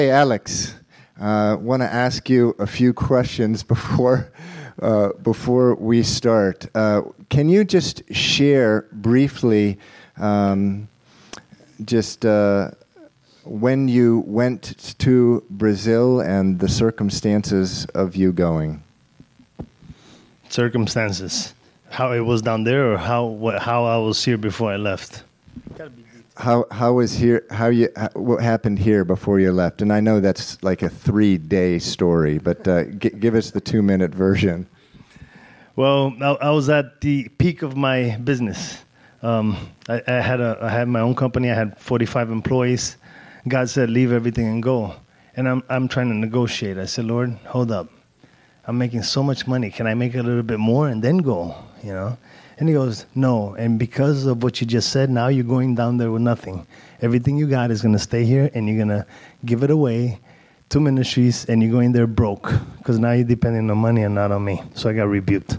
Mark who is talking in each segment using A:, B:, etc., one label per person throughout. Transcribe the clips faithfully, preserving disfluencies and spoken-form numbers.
A: Hey, Alex, I uh, want to ask you a few questions before uh, before we start. Uh, can you just share briefly um, just uh, when you went to Brazil and the circumstances of you going?
B: Circumstances. How it was down there, or how what, how I was here before I left?
A: How how was here? How you? How, what happened here before you left? And I know that's like a three-day story, but uh, g- give us the two-minute version.
B: Well, I, I was at the peak of my business. Um, I, I had a I had my own company. I had forty-five employees. God said, "Leave everything and go." And I'm I'm trying to negotiate. I said, "Lord, hold up. I'm making so much money. Can I make a little bit more and then go?" You know. And he goes, "No, and because of what you just said, now you're going down there with nothing. Everything you got is going to stay here, and you're going to give it away to ministries, and you're going there broke, because now you're depending on money and not on me." So I got rebuked.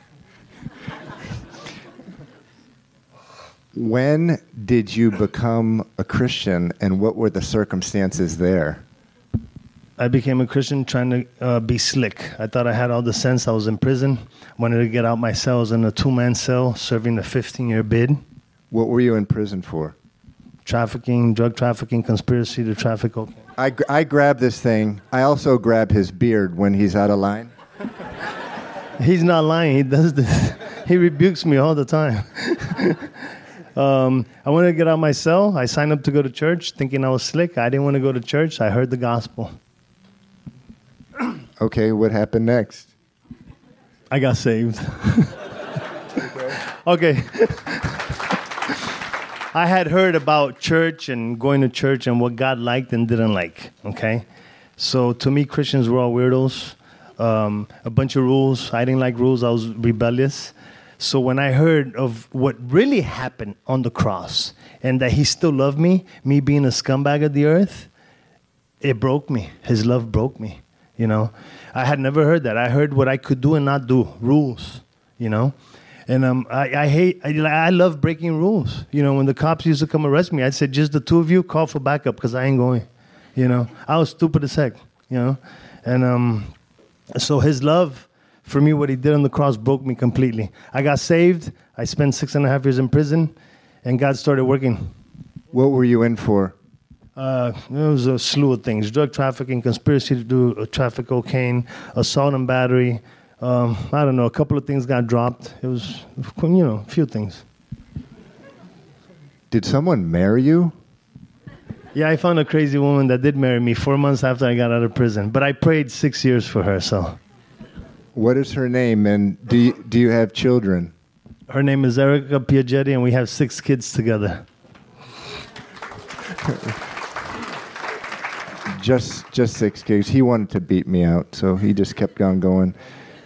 A: When did you become a Christian, and what were the circumstances there?
B: I became a Christian trying to uh, be slick. I thought I had all the sense. I was in prison. Wanted to get out my cell. I was in a two-man cell serving a fifteen-year bid.
A: What were you in prison for?
B: Trafficking, drug trafficking, conspiracy to traffic cocaine.
A: I, I grab this thing. I also grab his beard when he's out of line.
B: He's not lying. He does this. He rebukes me all the time. um, I wanted to get out my cell. I signed up to go to church thinking I was slick. I didn't want to go to church. I heard the gospel.
A: Okay, what happened next?
B: I got saved. Okay. I had heard about church and going to church and what God liked and didn't like, okay? So to me, Christians were all weirdos, um, a bunch of rules. I didn't like rules. I was rebellious. So when I heard of what really happened on the cross and that he still loved me, me being a scumbag of the earth, it broke me. His love broke me. You know, I had never heard that. I heard what I could do and not do, rules, you know. And um, I, I hate, I, I love breaking rules. You know, when the cops used to come arrest me, I said, just the two of you, call for backup because I ain't going. You know, I was stupid as heck, you know. And um, so his love for me, what he did on the cross broke me completely. I got saved. I spent six and a half years in prison, and God started working.
A: What were you in for?
B: Uh, there was a slew of things: drug trafficking, conspiracy to do uh, traffic cocaine, assault and battery. Um, I don't know. A couple of things got dropped. It was, you know, a few things.
A: Did someone marry you?
B: Yeah, I found a crazy woman that did marry me four months after I got out of prison. But I prayed six years for her. So,
A: what is her name, and do you, do you have children?
B: Her name is Erica Piagetti, and we have six kids together.
A: Just just six kids. He wanted to beat me out, so he just kept on going.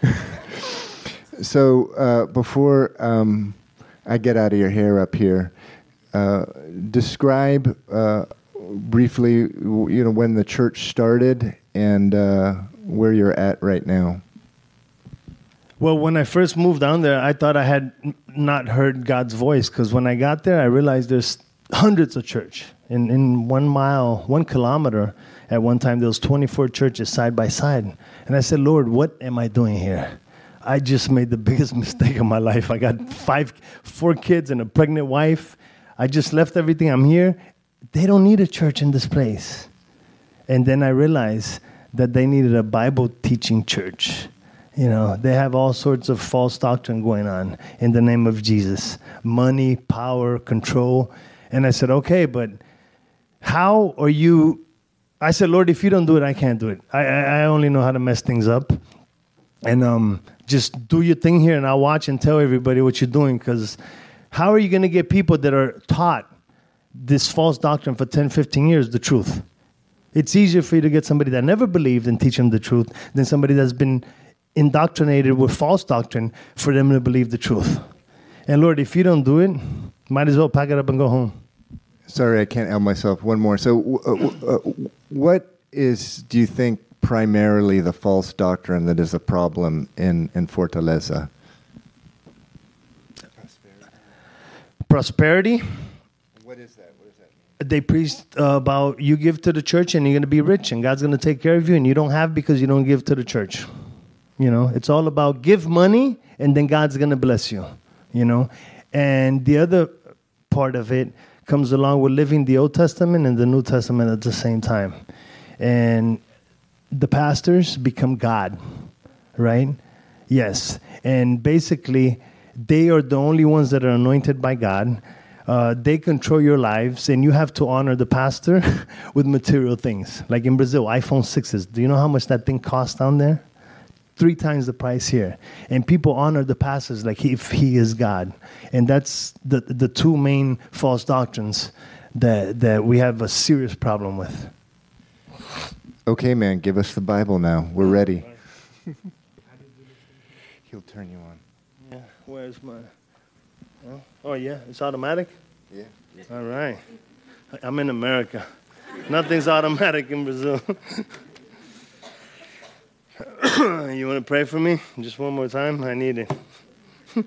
A: So uh, before um, I get out of your hair up here, uh, describe uh, briefly, you know, when the church started and uh, where you're at right now.
B: Well, when I first moved down there, I thought I had n- not heard God's voice, because when I got there, I realized there's hundreds of church. In in one mile, one kilometer, at one time, there was twenty-four churches side by side. And I said, Lord, what am I doing here? I just made the biggest mistake of my life. I got five, four kids and a pregnant wife. I just left everything. I'm here. They don't need a church in this place. And then I realized that they needed a Bible teaching church. You know, they have all sorts of false doctrine going on in the name of Jesus. Money, power, control. And I said, okay, but how are you... I said, Lord, if you don't do it, I can't do it. I, I, I only know how to mess things up. And um, just do your thing here, and I'll watch and tell everybody what you're doing, because how are you going to get people that are taught this false doctrine for ten, fifteen years the truth? It's easier for you to get somebody that never believed and teach them the truth than somebody that's been indoctrinated with false doctrine for them to believe the truth. And Lord, if you don't do it, might as well pack it up and go home.
A: Sorry, I can't help myself. One more. So uh, uh, what is, do you think, primarily the false doctrine that is a problem in, in Fortaleza?
B: Prosperity.
A: What is that? What does that mean?
B: they preached uh, about you give to the church and you're going to be rich and God's going to take care of you, and you don't have because you don't give to the church. You know, it's all about give money and then God's going to bless you, you know. And the other part of it comes along with living the Old Testament and the New Testament at the same time. And the pastors become God, right? Yes. And basically, they are the only ones that are anointed by God. Uh, they control your lives, and you have to honor the pastor with material things. Like in Brazil, iPhone sixes. Do you know how much that thing costs down there? Three times the price here. And people honor the pastors like he, if he is God. And that's the the two main false doctrines that, that we have a serious problem with.
A: Okay, man, give us the Bible now. We're ready. He'll turn you on.
B: Yeah, where's my... Oh, oh, yeah, it's automatic?
A: Yeah. yeah.
B: All right. I'm in America. Nothing's automatic in Brazil. You want to pray for me? Just one more time? I need it.
A: Pray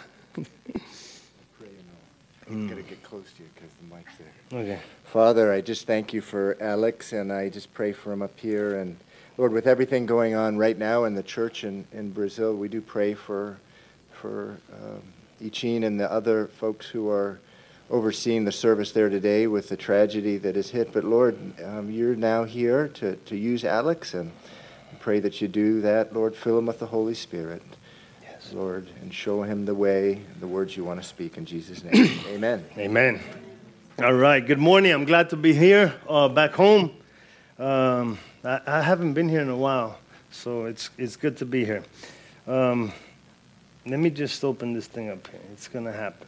A: and I'll gotta get close to you because the mic's there.
B: Okay.
A: Father, I just thank you for Alex, and I just pray for him up here. And Lord, with everything going on right now in the church in, in Brazil, we do pray for for um, Ichin and the other folks who are overseeing the service there today with the tragedy that has hit. But Lord, um, you're now here to, to use Alex, and I pray that you do that. Lord, fill him with the Holy Spirit. Yes, Lord, and show him the way, the words you want to speak in Jesus' name. Amen.
B: Amen. All right. Good morning. I'm glad to be here, uh, back home. Um, I, I haven't been here in a while, so it's it's good to be here. Um, let me just open this thing up here. It's going to happen.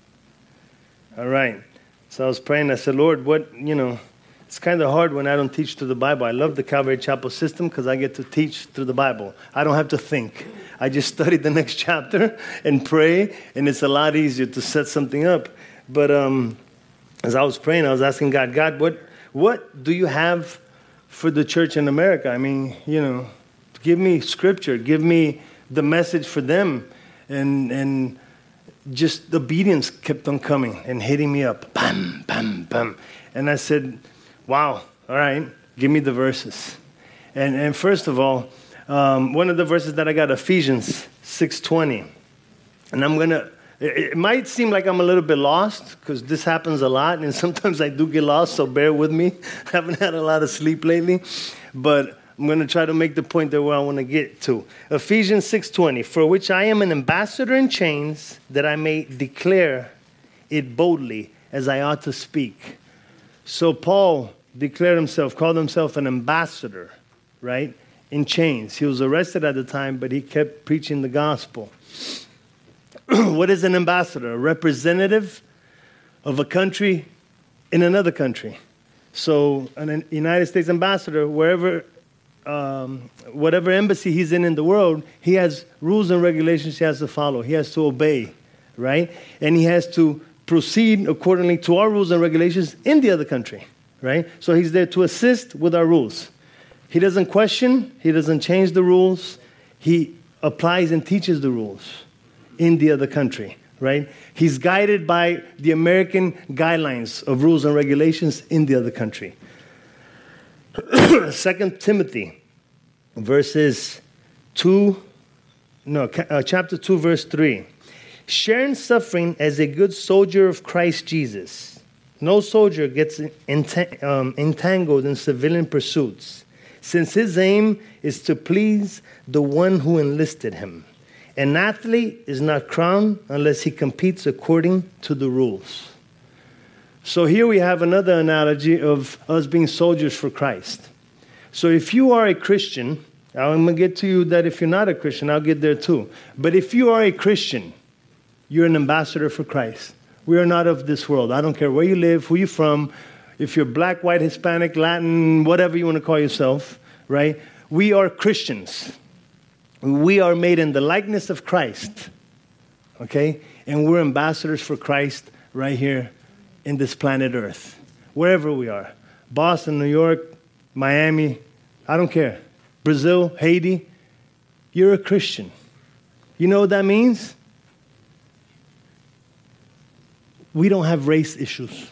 B: All right. So I was praying. I said, Lord, what, you know, it's kind of hard when I don't teach through the Bible. I love the Calvary Chapel system because I get to teach through the Bible. I don't have to think. I just study the next chapter and pray, and it's a lot easier to set something up. But um, as I was praying, I was asking God, God, what what do you have for the church in America? I mean, you know, give me scripture. Give me the message for them. And and just obedience kept on coming and hitting me up. Bam, bam, bam. And I said, wow, all right, give me the verses. And and first of all, um, one of the verses that I got, Ephesians six twenty. And I'm going to, it, it might seem like I'm a little bit lost because this happens a lot. And sometimes I do get lost, so bear with me. I haven't had a lot of sleep lately. But I'm going to try to make the point that where I want to get to. Ephesians six twenty, for which I am an ambassador in chains, that I may declare it boldly as I ought to speak. So Paul declared himself, called himself an ambassador, right, in chains. He was arrested at the time, but he kept preaching the gospel. What is an ambassador? A representative of a country in another country. So an United States ambassador, wherever, um, whatever embassy he's in in the world, he has rules and regulations he has to follow. He has to obey, right? And he has to proceed accordingly to our rules and regulations in the other country, right? So he's there to assist with our rules. He doesn't question. He doesn't change the rules. He applies and teaches the rules in the other country, right? He's guided by the American guidelines of rules and regulations in the other country. Second Timothy, verses two, no, uh, chapter two, verse three. Sharing suffering as a good soldier of Christ Jesus. No soldier gets entang- um, entangled in civilian pursuits, since his aim is to please the one who enlisted him. An athlete is not crowned unless he competes according to the rules. So here we have another analogy of us being soldiers for Christ. So if you are a Christian, I'm going to get to you that if you're not a Christian, I'll get there too. But if you are a Christian, you're an ambassador for Christ. We are not of this world. I don't care where you live, who you're from, if you're black, white, Hispanic, Latin, whatever you want to call yourself, right? We are Christians. We are made in the likeness of Christ, okay? And we're ambassadors for Christ right here in this planet Earth, wherever we are. Boston, New York, Miami, I don't care. Brazil, Haiti, you're a Christian. You know what that means? We don't have race issues.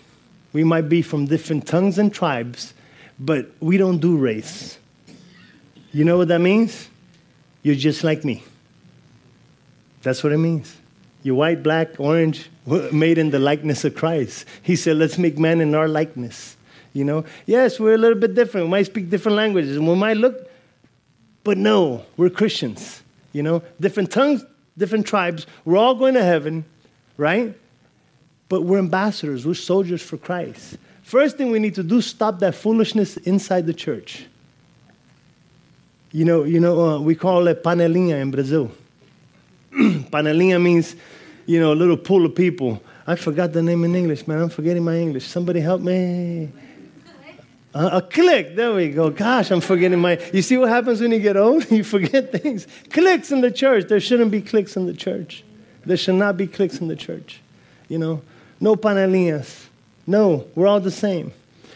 B: We might be from different tongues and tribes, but we don't do race. You know what that means? You're just like me. That's what it means. You're white, black, orange, made in the likeness of Christ. He said, let's make man in our likeness. You know, yes, we're a little bit different. We might speak different languages, and we might look, but no, we're Christians. You know, different tongues, different tribes. We're all going to heaven, right? But we're ambassadors. We're soldiers for Christ. First thing we need to do is stop that foolishness inside the church. You know, you know, uh, we call it panelinha in Brazil. Panelinha means, you know, a little pool of people. I forgot the name in English, man. I'm forgetting my English. Somebody help me. Uh, a clique. There we go. Gosh, I'm forgetting my... You see what happens when you get old? You forget things. Cliques in the church. There shouldn't be cliques in the church. There should not be cliques in the church. You know, no panelinhas. No, we're all the same.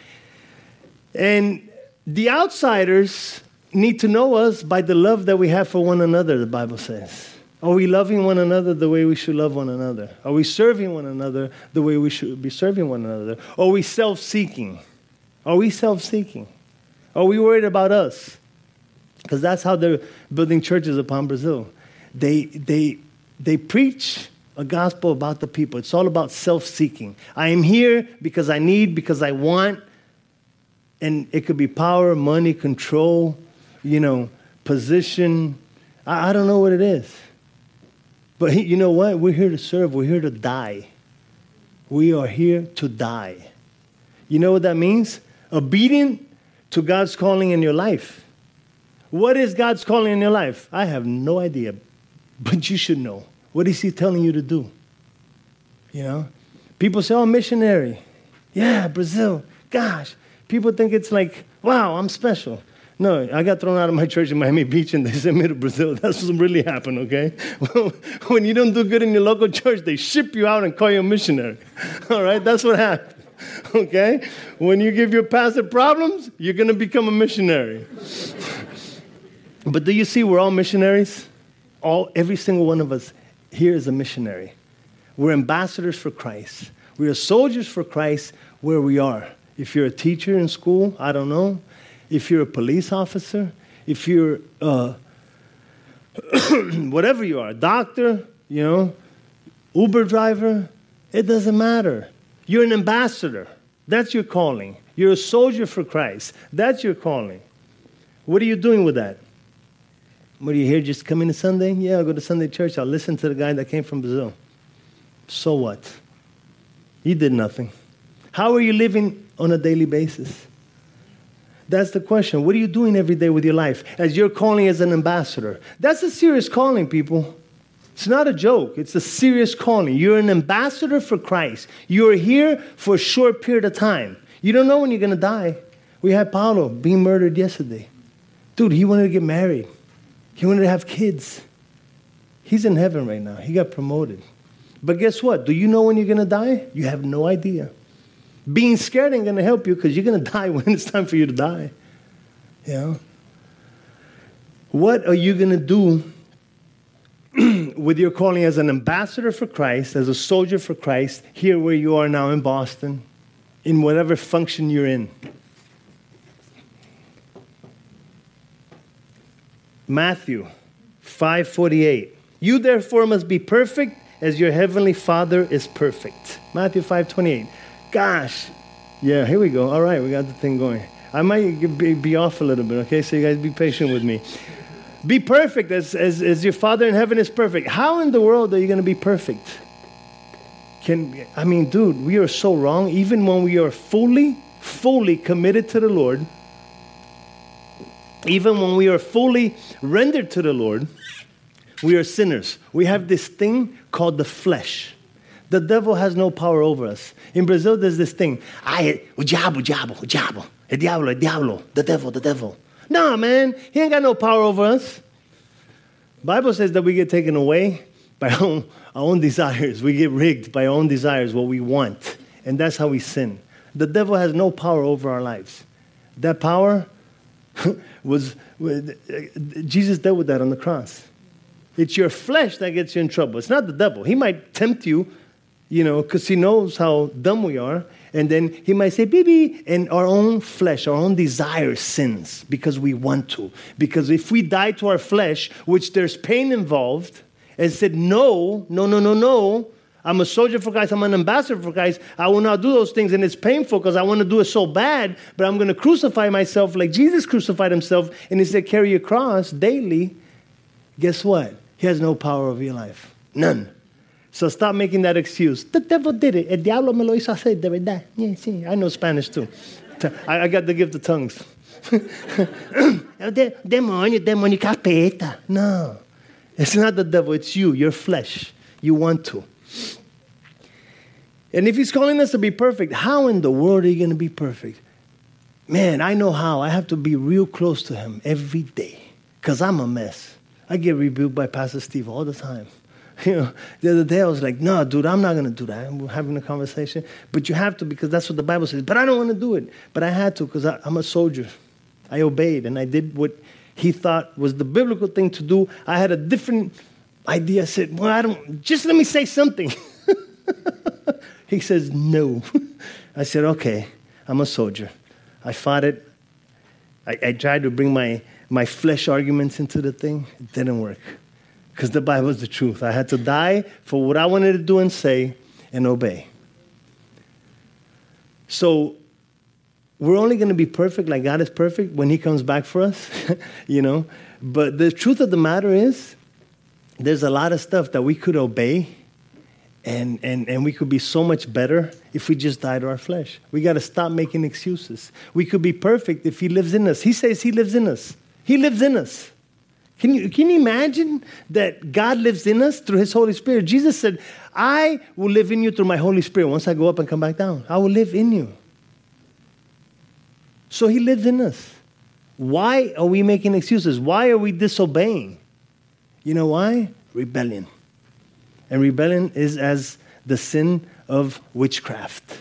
B: And the outsiders need to know us by the love that we have for one another, the Bible says. Are we loving one another the way we should love one another? Are we serving one another the way we should be serving one another? Are we self-seeking? Are we self-seeking? Are we worried about us? Because that's how they're building churches upon Brazil. They, they, they preach a gospel about the people. It's all about self-seeking. I am here because I need, because I want. And it could be power, money, control, you know, position. I, I don't know what it is. But you know what? We're here to serve. We're here to die. We are here to die. You know what that means? Obedient to God's calling in your life. What is God's calling in your life? I have no idea, but you should know. What is he telling you to do? You know? People say, oh, missionary. Yeah, Brazil. Gosh. People think it's like, wow, I'm special. No, I got thrown out of my church in Miami Beach and they sent me to Brazil. That's what really happened, okay? When you don't do good in your local church, they ship you out and call you a missionary. All right? That's what happened, okay? When you give your pastor problems, you're going to become a missionary. But do you see we're all missionaries? All, every single one of us here is a missionary. We're ambassadors for Christ. We are soldiers for Christ where we are. If you're a teacher in school, I don't know. If you're a police officer, if you're uh, whatever you are, a doctor, you know, Uber driver, it doesn't matter. You're an ambassador. That's your calling. You're a soldier for Christ. That's your calling. What are you doing with that? What are you here just coming to Sunday? Yeah, I'll go to Sunday church. I'll listen to the guy that came from Brazil. So what? He did nothing. How are you living on a daily basis? That's the question. What are you doing every day with your life as you're calling as an ambassador? That's a serious calling, people. It's not a joke. It's a serious calling. You're an ambassador for Christ. You're here for a short period of time. You don't know when you're going to die. We had Paulo being murdered yesterday. Dude, he wanted to get married. He wanted to have kids. He's in heaven right now. He got promoted. But guess what? Do you know when you're going to die? You have no idea. Being scared ain't going to help you because you're going to die when it's time for you to die. You know? What are you going to do with your calling as an ambassador for Christ, as a soldier for Christ, here where you are now in Boston, in whatever function you're in? Matthew five forty-eight. You therefore must be perfect as your heavenly Father is perfect. Matthew five twenty-eight. Gosh. Yeah, here we go. All right, we got the thing going. I might be, be off a little bit, okay? So you guys be patient with me. Be perfect as, as, as your Father in heaven is perfect. How in the world are you going to be perfect? Can I mean, dude, we are so wrong. Even when we are fully, fully committed to the Lord, even when we are fully rendered to the Lord, we are sinners. We have this thing called the flesh. The devil has no power over us. In Brazil, there's this thing. Ay, o diabo, o diabo, o diabo. El diablo, el diablo. The devil, the devil. Nah, man. He ain't got no power over us. Bible says that we get taken away by our own, our own desires. We get rigged by our own desires, what we want. And that's how we sin. The devil has no power over our lives. That power was, Jesus dealt with that on the cross. It's your flesh that gets you in trouble. It's not the devil. He might tempt you, you know, because he knows how dumb we are. And then he might say, baby, and our own flesh, our own desire sins because we want to. Because if we die to our flesh, which there's pain involved, and said, no, no, no, no, no, I'm a soldier for Christ, I'm an ambassador for Christ, I will not do those things, and it's painful because I want to do it so bad, but I'm going to crucify myself like Jesus crucified himself, and he said, carry your cross daily. Guess what? He has no power over your life. None. So stop making that excuse. The devil did it. El diablo me lo hizo hacer, de verdad. Yeah, sí. I know Spanish too. I, I got the gift of tongues. Demonio, demonio, capeta. No. It's not the devil. It's you, your flesh. You want to. And if he's calling us to be perfect, how in the world are you going to be perfect? Man, I know how. I have to be real close to him every day because I'm a mess. I get rebuked by Pastor Steve all the time. You know, the other day I was like, no, dude, I'm not going to do that. We're having a conversation. But you have to because that's what the Bible says. But I don't want to do it. But I had to because I'm a soldier. I obeyed and I did what he thought was the biblical thing to do. I had a different idea. I said, well, I don't, just let me say something. He says, no. I said, okay, I'm a soldier. I fought it. I, I tried to bring my, my flesh arguments into the thing. It didn't work. Because the Bible is the truth. I had to die for what I wanted to do and say and obey. So we're only going to be perfect like God is perfect when he comes back for us, you know. But the truth of the matter is there's a lot of stuff that we could obey and, and, and we could be so much better if we just died to our flesh. We got to stop making excuses. We could be perfect if he lives in us. He says he lives in us. He lives in us. Can you, can you imagine that God lives in us through his Holy Spirit? Jesus said, I will live in you through my Holy Spirit. Once I go up and come back down, I will live in you. So he lives in us. Why are we making excuses? Why are we disobeying? You know why? Rebellion. And rebellion is as the sin of witchcraft.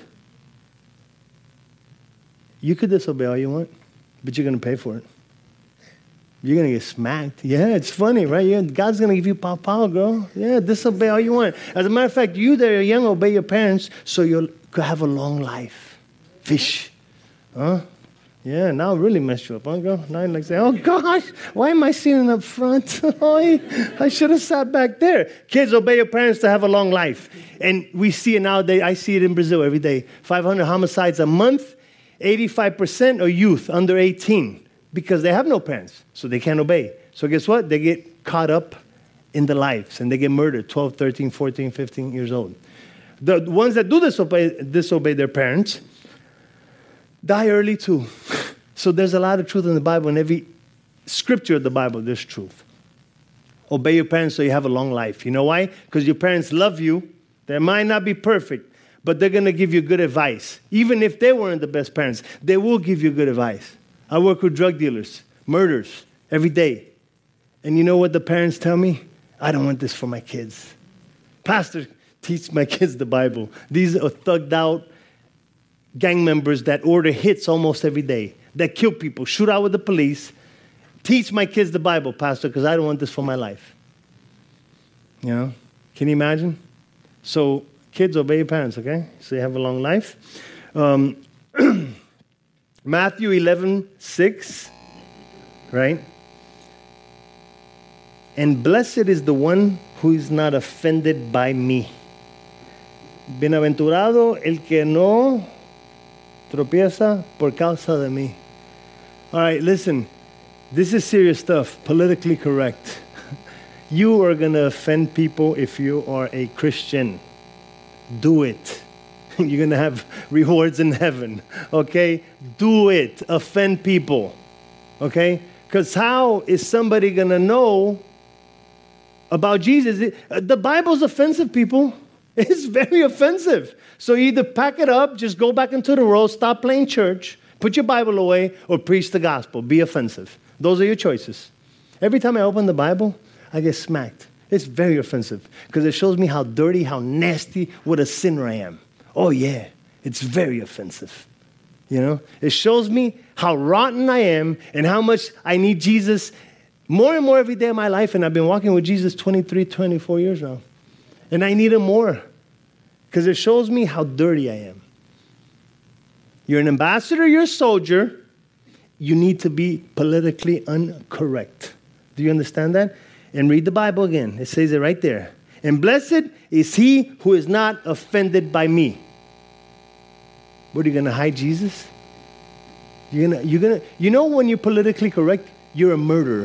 B: You could disobey all you want, but you're going to pay for it. You're going to get smacked. Yeah, it's funny, right? Yeah, God's going to give you pow pow, girl. Yeah, disobey all you want. As a matter of fact, you that are young, obey your parents so you could have a long life. Fish. Huh? Yeah, now it really messed you up, huh, girl? Now you're like saying, oh, gosh, why am I sitting up front? Oh, I should have sat back there. Kids, obey your parents to have a long life. And we see it nowadays. I see it in Brazil every day. five hundred homicides a month. eighty-five percent are youth under eighteen. Because they have no parents, so they can't obey. So guess what? They get caught up in the lives, and they get murdered, twelve, thirteen, fourteen, fifteen years old. The ones that do disobey, disobey their parents die early too. So there's a lot of truth in the Bible. In every scripture of the Bible, there's truth. Obey your parents so you have a long life. You know why? Because your parents love you. They might not be perfect, but they're going to give you good advice. Even if they weren't the best parents, they will give you good advice. I work with drug dealers, murders, every day. And you know what the parents tell me? I don't want this for my kids. Pastor, teach my kids the Bible. These are thugged out gang members that order hits almost every day, that kill people, shoot out with the police. Teach my kids the Bible, Pastor, because I don't want this for my life. You know? Can you imagine? So kids, obey your parents, okay? So you have a long life. Um... Matthew eleven six, right? And blessed is the one who is not offended by me. Bienaventurado el que no tropieza por causa de mí. All right, listen. This is serious stuff, politically correct. You are going to offend people if you are a Christian. Do it. You're going to have rewards in heaven, okay? Do it. Offend people, okay? Because how is somebody going to know about Jesus? The Bible's offensive, people. It's very offensive. So either pack it up, just go back into the world, stop playing church, put your Bible away, or preach the gospel. Be offensive. Those are your choices. Every time I open the Bible, I get smacked. It's very offensive because it shows me how dirty, how nasty, what a sinner I am. Oh, yeah, it's very offensive, you know? It shows me how rotten I am and how much I need Jesus more and more every day of my life. And I've been walking with Jesus twenty-three, twenty-four years now. And I need him more because it shows me how dirty I am. You're an ambassador, you're a soldier. You need to be politically incorrect. Do you understand that? And read the Bible again. It says it right there. And blessed is he who is not offended by me. What, are you going to hide Jesus? You're gonna, you're gonna, you know when you're politically correct, you're a murderer.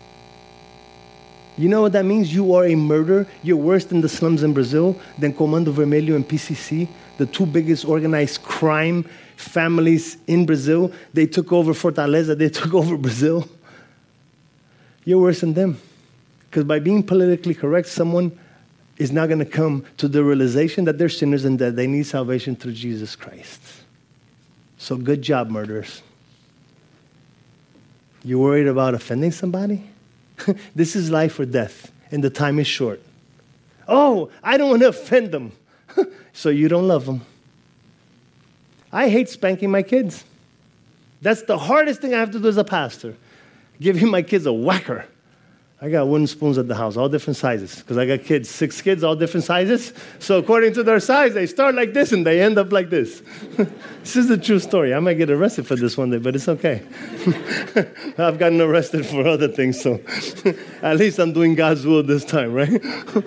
B: You know what that means? You are a murderer. You're worse than the slums in Brazil, than Comando Vermelho and P C C, the two biggest organized crime families in Brazil. They took over Fortaleza. They took over Brazil. You're worse than them. Because by being politically correct, someone is not going to come to the realization that they're sinners and that they need salvation through Jesus Christ. So good job, murderers. You worried about offending somebody? This is life or death, and the time is short. Oh, I don't want to offend them. So you don't love them. I hate spanking my kids. That's the hardest thing I have to do as a pastor. Giving my kids a whacker. I got wooden spoons at the house, all different sizes, because I got kids, six kids, all different sizes. So according to their size, they start like this and they end up like this. This is a true story. I might get arrested for this one day, but it's okay. I've gotten arrested for other things, so at least I'm doing God's will this time, right?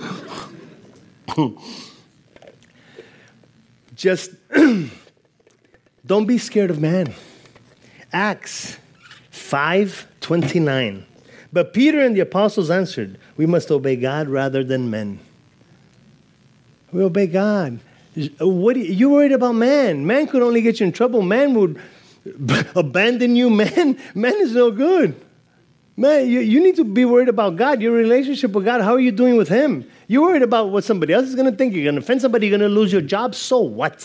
B: Just don't be scared of man. Acts five twenty-nine. But Peter and the apostles answered, we must obey God rather than men. We obey God. What are you, you worried about man? Man could only get you in trouble. Man would abandon you. Man, man is no good. Man, you, you need to be worried about God, your relationship with God. How are you doing with him? You're worried about what somebody else is going to think. You're going to offend somebody. You're going to lose your job. So what?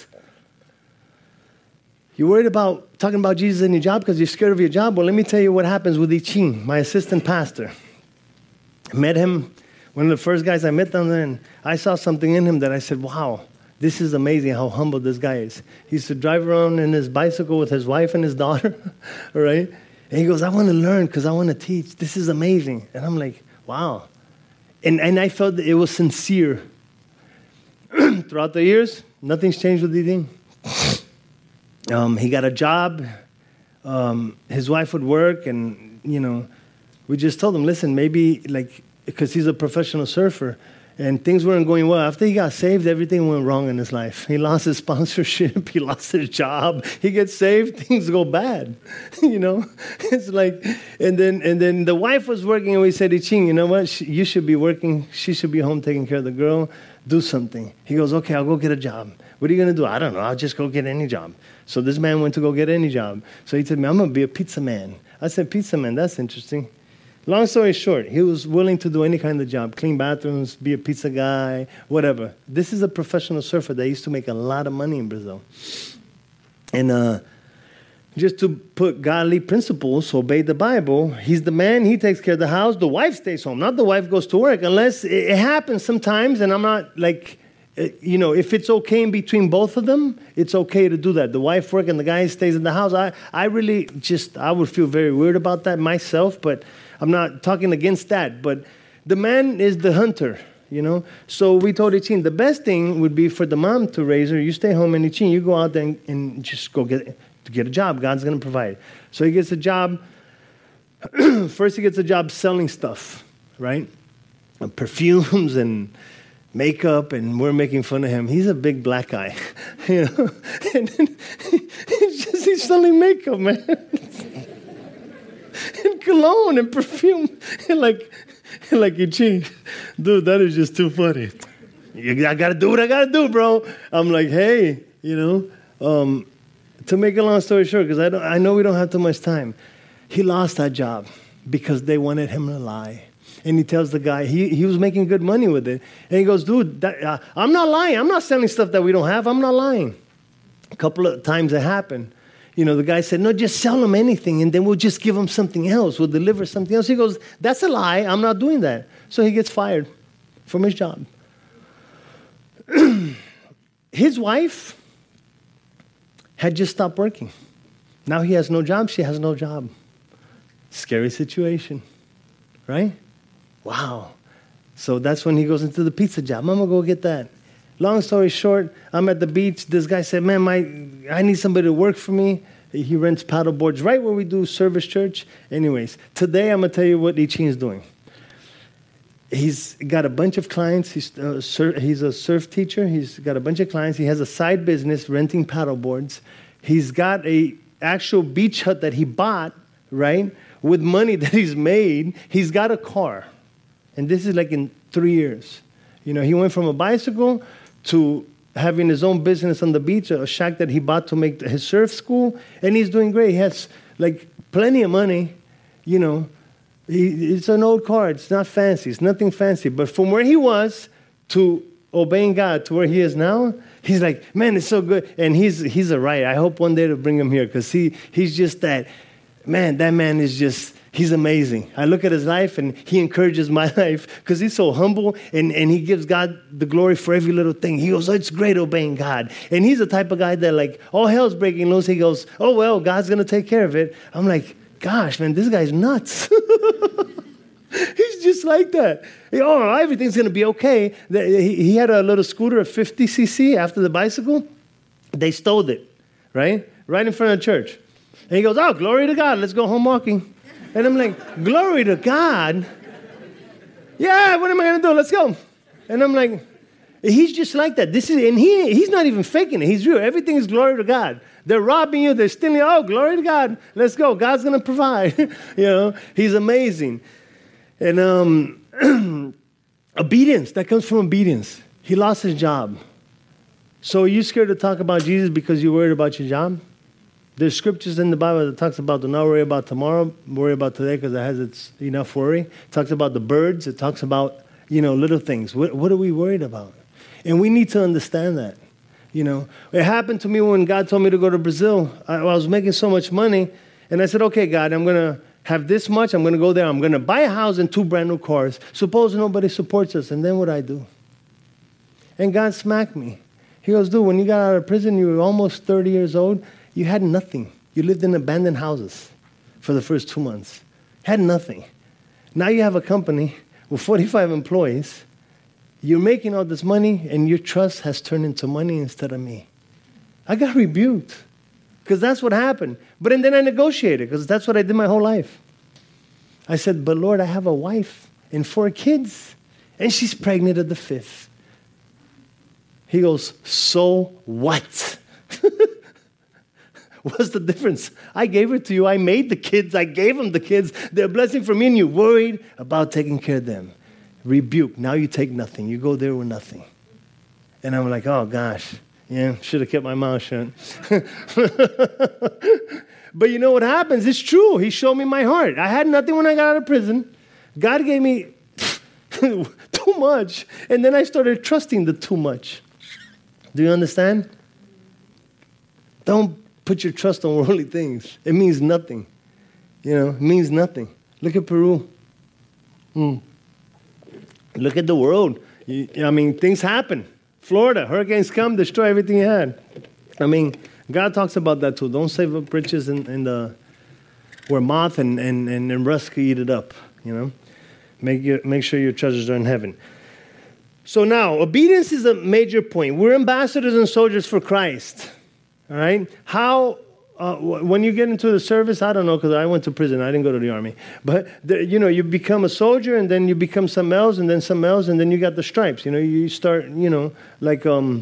B: You're worried about talking about Jesus in your job because you're scared of your job? Well, let me tell you what happens with Ichin, my assistant pastor. I met him, one of the first guys I met down there, and I saw something in him that I said, wow, this is amazing how humble this guy is. He used to drive around in his bicycle with his wife and his daughter, all right? And he goes, I want to learn because I want to teach. This is amazing. And I'm like, wow. And, and I felt that it was sincere. Throughout the years, nothing's changed with Ichin. Um, he got a job. Um, his wife would work, and, you know, we just told him, listen, maybe, like, because he's a professional surfer, and things weren't going well. After he got saved, everything went wrong in his life. He lost his sponsorship. He lost his job. He gets saved, things go bad, you know? It's like, and then and then the wife was working, and we said, Ichin, you know what? She, you should be working. She should be home taking care of the girl. Do something. He goes, okay, I'll go get a job. What are you going to do? I don't know. I'll just go get any job. So this man went to go get any job. So he told me, I'm going to be a pizza man. I said, pizza man, that's interesting. Long story short, he was willing to do any kind of job, clean bathrooms, be a pizza guy, whatever. This is a professional surfer that used to make a lot of money in Brazil. And uh, just to put godly principles, obey the Bible, he's the man, he takes care of the house, the wife stays home. Not the wife goes to work, unless it, it happens sometimes, and I'm not like... You know, if it's okay in between both of them, it's okay to do that. The wife works and the guy stays in the house. I, I really just, I would feel very weird about that myself, but I'm not talking against that. But the man is the hunter, you know. So we told Ichin, the best thing would be for the mom to raise her. You stay home, and Ichin, you go out there and, and just go get, to get a job. God's going to provide. So he gets a job. First he gets a job selling stuff, right? Perfumes and makeup, and we're making fun of him. He's a big black guy, you know. And then he's just he's selling makeup, man, and cologne and perfume, and like, and like Ichin, dude, that is just too funny. I gotta do what I gotta do, bro. I'm like, hey, you know. Um, to make a long story short, because I don't, I know we don't have too much time. He lost that job because they wanted him to lie. And he tells the guy, he, he was making good money with it. And he goes, dude, that, uh, I'm not lying. I'm not selling stuff that we don't have. I'm not lying. A couple of times it happened. You know, the guy said, no, just sell them anything, and then we'll just give them something else. We'll deliver something else. He goes, that's a lie. I'm not doing that. So he gets fired from his job. His wife had just stopped working. Now he has no job. She has no job. Scary situation, right? Wow. So that's when he goes into the pizza job. I'm going to go get that. Long story short, I'm at the beach. This guy said, man, my, I need somebody to work for me. He rents paddle boards right where we do Service Church. Anyways, today I'm going to tell you what Ichin's doing. He's got a bunch of clients. He's, uh, sur- he's a surf teacher. He's got a bunch of clients. He has a side business renting paddle boards. He's got a actual beach hut that he bought, right, with money that he's made. He's got a car. And this is like in three years. You know, he went from a bicycle to having his own business on the beach, a shack that he bought to make his surf school, and he's doing great. He has, like, plenty of money, you know. He, it's an old car. It's not fancy. It's nothing fancy. But from where he was to obeying God to where he is now, he's like, man, it's so good. And he's he's a riot. I hope one day to bring him here because he he's just that, man, that man is just, he's amazing. I look at his life and he encourages my life because he's so humble and, and he gives God the glory for every little thing. He goes, oh, it's great obeying God. And he's the type of guy that like, all hell's breaking loose. He goes, oh, well, God's going to take care of it. I'm like, gosh, man, this guy's nuts. He's just like that. Oh, everything's going to be okay. He had a little scooter, a fifty c c after the bicycle. They stole it, right? Right in front of the church. And he goes, oh, glory to God. Let's go home walking. And I'm like, glory to God? Yeah, what am I going to do? Let's go. And I'm like, he's just like that. This is, and he he's not even faking it. He's real. Everything is glory to God. They're robbing you. They're stealing. Oh, glory to God. Let's go. God's going to provide. You know, he's amazing. And um, obedience, that comes from obedience. He lost his job. So are you scared to talk about Jesus because you're worried about your job? There's scriptures in the Bible that talks about do not worry about tomorrow, worry about today because it has its enough worry. It talks about the birds. It talks about, you know, little things. What, what are we worried about? And we need to understand that. You know, it happened to me when God told me to go to Brazil. I, I was making so much money, and I said, okay, God, I'm going to have this much. I'm going to go there. I'm going to buy a house and two brand new cars. Suppose nobody supports us, and then what I do? And God smacked me. He goes, dude, when you got out of prison, you were almost thirty years old. You had nothing. You lived in abandoned houses for the first two months. Had nothing. Now you have a company with forty-five employees. You're making all this money, and your trust has turned into money instead of me. I got rebuked because that's what happened. But and then I negotiated because that's what I did my whole life. I said, but Lord, I have a wife and four kids, and she's pregnant at the fifth. He goes, so what? What's the difference? I gave it to you. I made the kids. I gave them the kids. They're a blessing for me, and you're worried about taking care of them. Rebuke. Now you take nothing. You go there with nothing. And I'm like, oh, gosh. Yeah, should have kept my mouth shut. But you know what happens? It's true. He showed me my heart. I had nothing when I got out of prison. God gave me too much. And then I started trusting the too much. Do you understand? Don't put your trust on worldly things. It means nothing. You know, it means nothing. Look at Peru. Mm. Look at the world. You, I mean, things happen. Florida, hurricanes come, destroy everything you had. I mean, God talks about that too. Don't save up riches in, in the where moth and, and, and, and rust can eat it up. You know, make your, make sure your treasures are in heaven. So now, obedience is a major point. We're ambassadors and soldiers for Christ. All right? How, uh, when you get into the service, I don't know, because I went to prison. I didn't go to the army. But, the, you know, you become a soldier, and then you become something else, and then something else, and then you got the stripes. You know, you start, you know, like, um,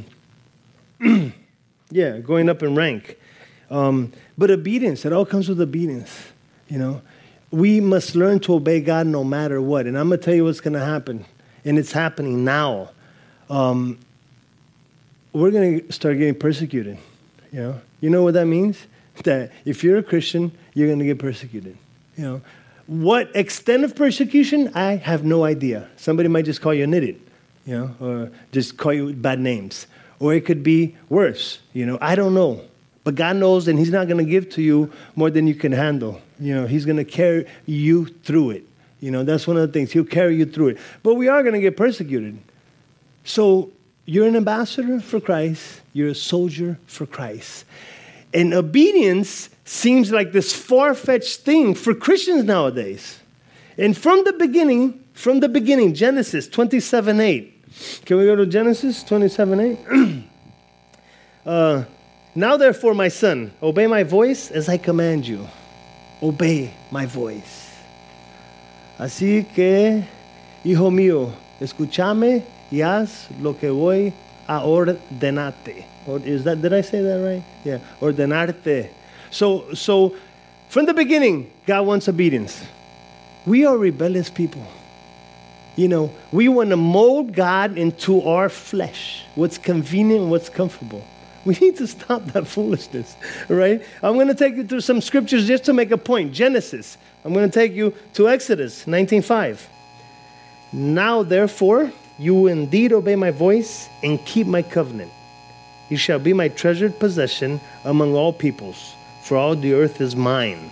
B: yeah, going up in rank. Um, but obedience, it all comes with obedience, you know. We must learn to obey God no matter what. And I'm going to tell you what's going to happen. And it's happening now. Um, we're going to start getting persecuted. You know, you know what that means? That if you're a Christian, you're going to get persecuted. You know, what extent of persecution? I have no idea. Somebody might just call you an idiot, you know, or just call you bad names. Or it could be worse, you know. I don't know. But God knows, and He's not going to give to you more than you can handle. You know, He's going to carry you through it. You know, that's one of the things. He'll carry you through it. But we are going to get persecuted. So you're an ambassador for Christ. You're a soldier for Christ. And obedience seems like this far-fetched thing for Christians nowadays. And from the beginning, from the beginning, Genesis twenty-seven eight, Can we go to Genesis twenty-seven eight? uh, now therefore, my son, obey my voice as I command you. Obey my voice. Así que, hijo mío, escúchame y haz lo que voy a ordenarte. Or is that, did I say that right? Yeah, ordenarte. So, so from the beginning, God wants obedience. We are rebellious people. You know, we want to mold God into our flesh, what's convenient, what's comfortable. We need to stop that foolishness, right? I'm going to take you through some scriptures just to make a point. Genesis. I'm going to take you to Exodus nineteen five. Now, therefore, you will indeed obey my voice and keep my covenant. You shall be my treasured possession among all peoples, for all the earth is mine.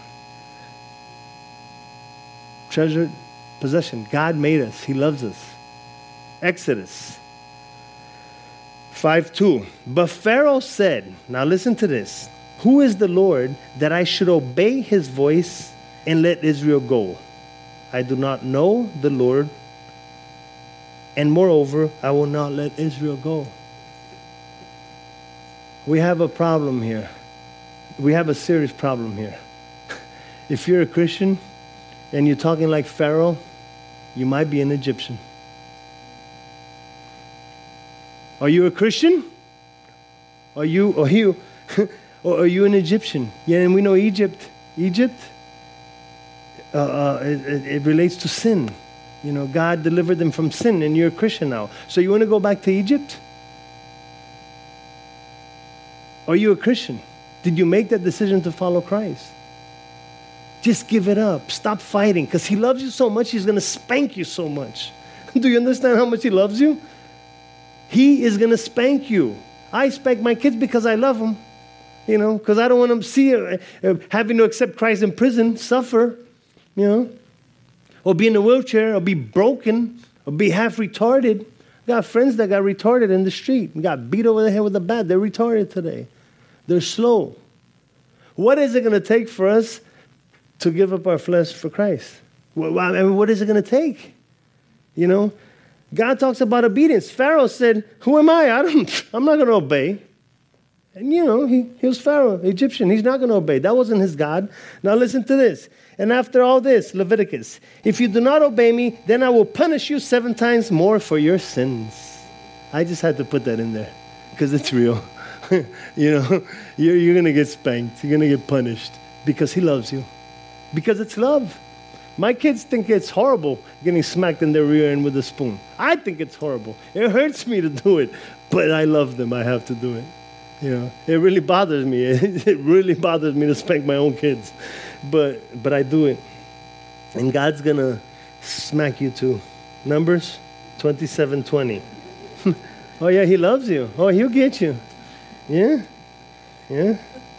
B: Treasured possession. God made us. He loves us. Exodus five two. But Pharaoh said, now listen to this, who is the Lord that I should obey his voice and let Israel go? I do not know the Lord, and moreover, I will not let Israel go. We have a problem here. We have a serious problem here. If you're a Christian and you're talking like Pharaoh, you might be an Egyptian. Are you a Christian? Are you, are you, or are you an Egyptian? Yeah, and we know Egypt, Egypt, uh, uh, it, it relates to sin. You know, God delivered them from sin, and you're a Christian now. So you want to go back to Egypt? Are you a Christian? Did you make that decision to follow Christ? Just give it up. Stop fighting, because he loves you so much, he's going to spank you so much. Do you understand how much he loves you? He is going to spank you. I spank my kids because I love them, you know, because I don't want them to see uh, uh, having to accept Christ in prison, suffer, you know, or be in a wheelchair, or be broken, or be half retarded. I got friends that got retarded in the street, got beat over the head with a bat. They're retarded today. They're slow. What is it going to take for us to give up our flesh for Christ? Well, I mean, what is it going to take? You know, God talks about obedience. Pharaoh said, who am I? I don't, I'm not going to obey. And, you know, he, he was Pharaoh, Egyptian. He's not going to obey. That wasn't his God. Now listen to this. And after all this, Leviticus, if you do not obey me, then I will punish you seven times more for your sins. I just had to put that in there because it's real. You know, you're, you're going to get spanked. You're going to get punished because he loves you. Because it's love. My kids think it's horrible getting smacked in their rear end with a spoon. I think it's horrible. It hurts me to do it, but I love them. I have to do it. You know, it really bothers me. It really bothers me to spank my own kids, but but I do it. And God's gonna smack you too. Numbers twenty-seven twenty. Oh yeah, he loves you. Oh, he'll get you. Yeah, yeah.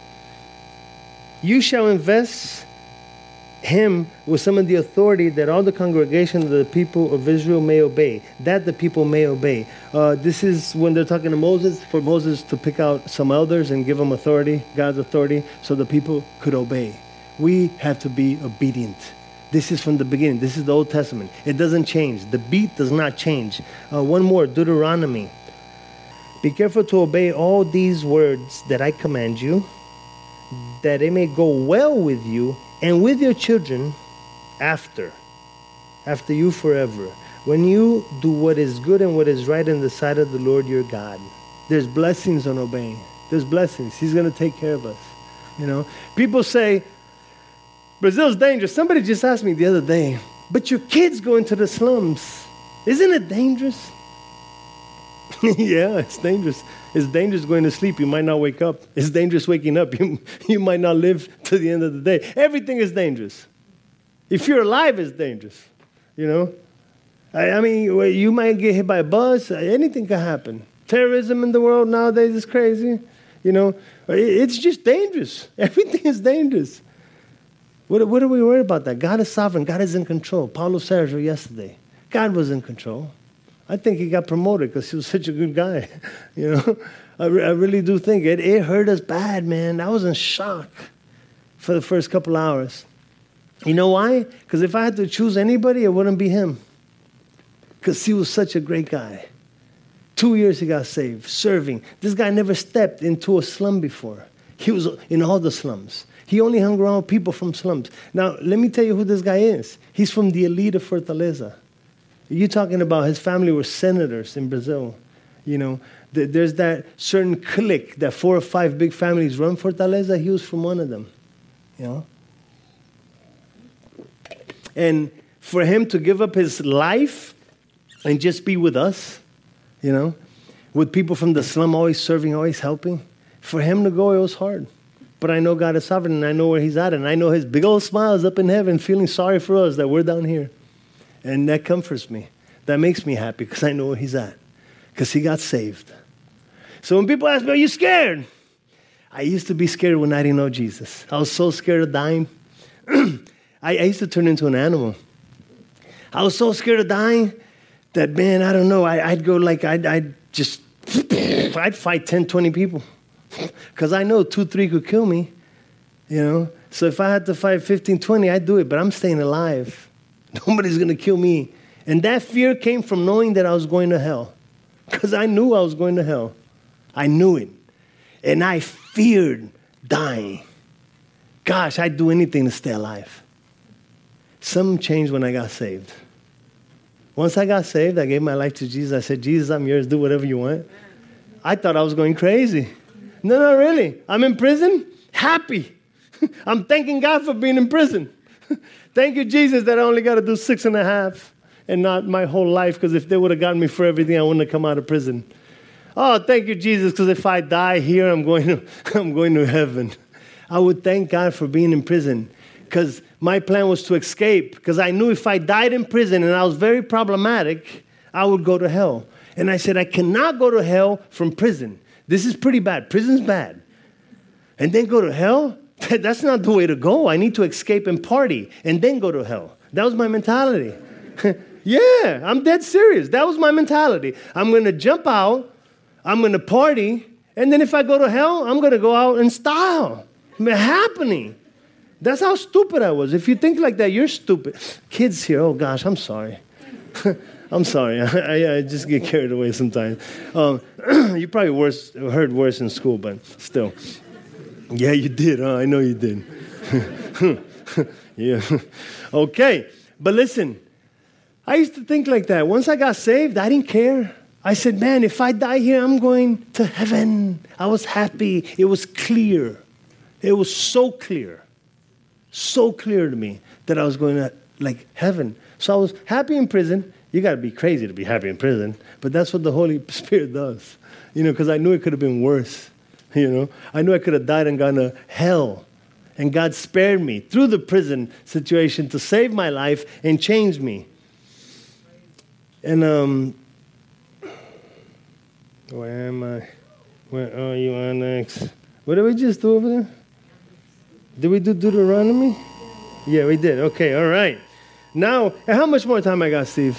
B: You shall invest him with some of the authority that all the congregation of the people of Israel may obey, that the people may obey. Uh, this is when they're talking to Moses, for Moses to pick out some elders and give them authority, God's authority, so the people could obey. We have to be obedient. This is from the beginning. This is the Old Testament. It doesn't change. The beat does not change. Uh, one more, Deuteronomy. Be careful to obey all these words that I command you, that it may go well with you and with your children after, after you forever, when you do what is good and what is right in the sight of the Lord your God. There's blessings on obeying. There's blessings. He's going to take care of us. You know, people say, Brazil's dangerous. Somebody just asked me the other day, but your kids go into the slums. Isn't it dangerous? Yeah, it's dangerous. It's dangerous going to sleep. You might not wake up. It's dangerous waking up. You, you might not live to the end of the day. Everything is dangerous. If you're alive, it's dangerous. You know? I, I mean, you might get hit by a bus. Anything can happen. Terrorism in the world nowadays is crazy. You know? It's just dangerous. Everything is dangerous. What, what are we worried about that? God is sovereign. God is in control. Paulo Sergio yesterday. God was in control. I think he got promoted because he was such a good guy. You know, I, re- I really do think it, it hurt us bad, man. I was in shock for the first couple hours. You know why? Because if I had to choose anybody, it wouldn't be him. Because he was such a great guy. Two years he got saved, serving. This guy never stepped into a slum before. He was in all the slums. He only hung around people from slums. Now, let me tell you who this guy is. He's from the elite of Fortaleza. You're talking about his family were senators in Brazil. You know, th- there's that certain clique that four or five big families run Fortaleza. He was from one of them, you know. And for him to give up his life and just be with us, you know, with people from the slum always serving, always helping, for him to go, it was hard. But I know God is sovereign, and I know where he's at, and I know his big old smile is up in heaven, feeling sorry for us that we're down here. And that comforts me. That makes me happy because I know where he's at, because he got saved. So when people ask me, are you scared? I used to be scared when I didn't know Jesus. I was so scared of dying. I, I used to turn into an animal. I was so scared of dying that, man, I don't know, I, I'd go like, I'd, I'd just, I'd fight ten, twenty people. Because I know two, three could kill me, you know. So if I had to fight fifteen, twenty, I'd do it, but I'm staying alive. Nobody's going to kill me. And that fear came from knowing that I was going to hell. Because I knew I was going to hell. I knew it. And I feared dying. Gosh, I'd do anything to stay alive. Something changed when I got saved. Once I got saved, I gave my life to Jesus. I said, Jesus, I'm yours. Do whatever you want. I thought I was going crazy. No, no, really. I'm in prison, happy. I'm thanking God for being in prison. Thank you, Jesus, that I only got to do six and a half and not my whole life, because if they would have gotten me for everything, I wouldn't have come out of prison. Oh, thank you, Jesus, because if I die here, I'm going to, I'm going to heaven. I would thank God for being in prison, because my plan was to escape, because I knew if I died in prison and I was very problematic, I would go to hell. And I said, I cannot go to hell from prison. This is pretty bad. Prison's bad. And then go to hell? That's not the way to go. I need to escape and party and then go to hell. That was my mentality. Yeah, I'm dead serious. That was my mentality. I'm going to jump out. I'm going to party. And then if I go to hell, I'm going to go out in style. Happening. That's how stupid I was. If you think like that, you're stupid. Kids here, oh gosh, I'm sorry. I'm sorry. I, I, I just get carried away sometimes. Um, you probably worse, heard worse in school, but still. Yeah, you did. Huh? I know you did. Yeah. Okay. But listen, I used to think like that. Once I got saved, I didn't care. I said, man, if I die here, I'm going to heaven. I was happy. It was clear. It was so clear. So clear to me that I was going to, like, heaven. So I was happy in prison. You got to be crazy to be happy in prison. But that's what the Holy Spirit does. You know, because I knew it could have been worse. You know, I knew I could have died and gone to hell. And God spared me through the prison situation to save my life and change me. And, um, where am I? Where are you, Onyx? What did we just do over there? Did we do Deuteronomy? Yeah, we did. Okay, all right. Now, how much more time I got, Steve?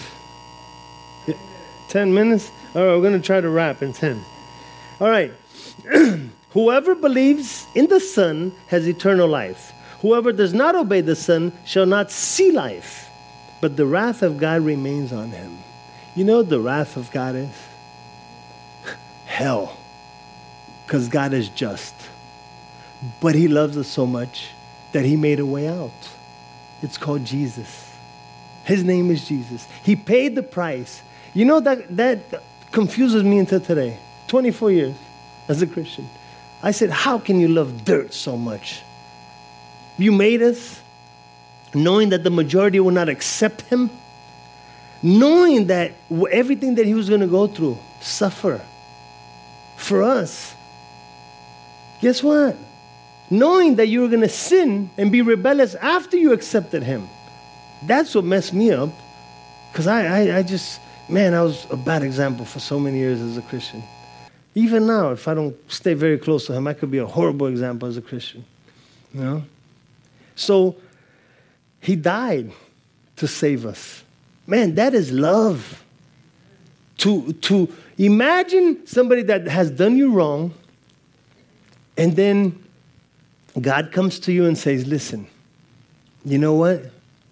B: Ten minutes? All right, we're going to try to wrap in ten. All right. Whoever believes in the Son has eternal life. Whoever does not obey the Son shall not see life, but the wrath of God remains on him. You know what the wrath of God is? Hell. Because God is just. But he loves us so much that he made a way out. It's called Jesus. His name is Jesus. He paid the price. You know, that, that confuses me until today. twenty-four years as a Christian. I said, how can you love dirt so much? You made us knowing that the majority will not accept him, knowing that everything that he was going to go through, suffer for us. Guess what? Knowing that you were going to sin and be rebellious after you accepted him. That's what messed me up. Because I, I, I just, man, I was a bad example for so many years as a Christian. Even now, if I don't stay very close to him, I could be a horrible example as a Christian. You know? So, he died to save us. Man, that is love. To, to imagine somebody that has done you wrong, and then God comes to you and says, listen, you know what?